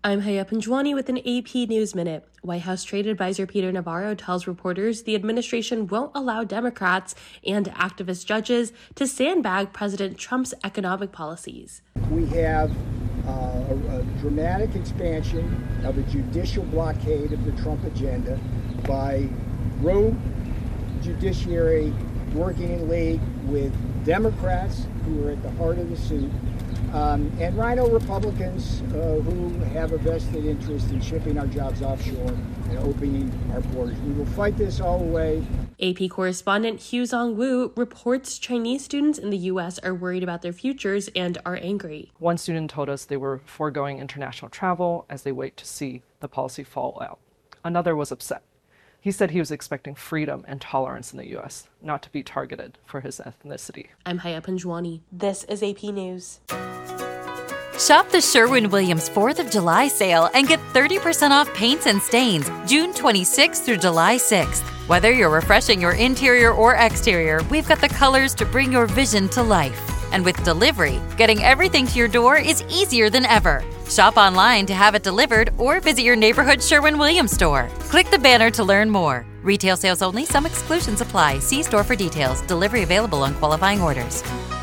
I'm Haya Panjwani with an AP News Minute. White House Trade Advisor Peter Navarro tells reporters the administration won't allow Democrats and activist judges to sandbag President Trump's economic policies. We have a dramatic expansion of a judicial blockade of the Trump agenda by rogue judiciary working in league with Democrats who are at the heart of the suit, and rhino Republicans who have a vested interest in shipping our jobs offshore and opening our borders. We will fight this all the way. AP correspondent Huzong Wu reports Chinese students in the U.S. are worried about their futures and are angry. One student told us they were foregoing international travel as they wait to see the policy fall out. Another was upset. He said he was expecting freedom and tolerance in the U.S., not to be targeted for his ethnicity. I'm Haya Panjwani. This is AP News. Shop the Sherwin-Williams 4th of July sale and get 30% off paints and stains June 26th through July 6th. Whether you're refreshing your interior or exterior, we've got the colors to bring your vision to life. And with delivery, getting everything to your door is easier than ever. Shop online to have it delivered or visit your neighborhood Sherwin-Williams store. Click the banner to learn more. Retail sales only. Some exclusions apply. See store for details. Delivery available on qualifying orders.